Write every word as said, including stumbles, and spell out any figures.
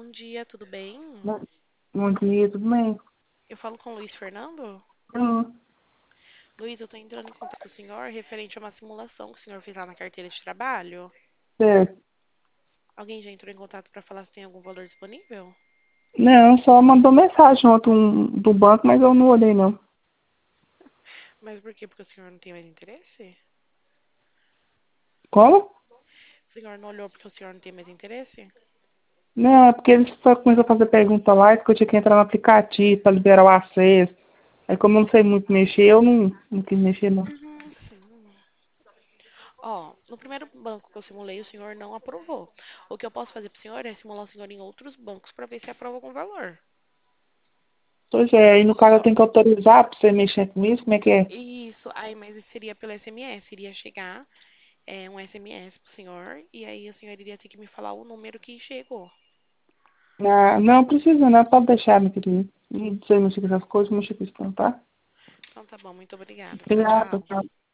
Bom dia, tudo bem? Bom bom dia, tudo bem? Eu falo com o Luiz Fernando. Hum, Luiz, eu estou entrando em contato com o senhor referente a uma simulação que o senhor fez lá na carteira de trabalho. certo. Alguém já entrou em contato para falar se tem algum valor disponível? Não, só mandou mensagem ontem um, do banco, mas eu não olhei não. Mas por quê? Porque o senhor não tem mais interesse? Como? O senhor não olhou porque o senhor não tem mais interesse? Não, é porque eles só começou a fazer pergunta lá, e que eu tinha que entrar no aplicativo para liberar o acesso. Aí como eu não sei muito mexer, eu não, não quis mexer não. Uhum, sim. Ó, no primeiro banco que eu simulei, o senhor não aprovou. O que eu posso fazer para o senhor é simular o senhor em outros bancos para ver se aprova com valor. Pois é, aí no caso eu tenho que autorizar para você mexer com isso, como é que é? Isso, aí, mas seria pelo S M S. Iria chegar é, um S M S pro senhor e aí o senhor iria ter que me falar o número que chegou. Ah, não precisa não, pode deixar, meu querido. Não sei mexer com essas coisas, não mexer com isso não, tá? Então tá bom, muito obrigada. Tchau, Obrigada, tchau. tchau.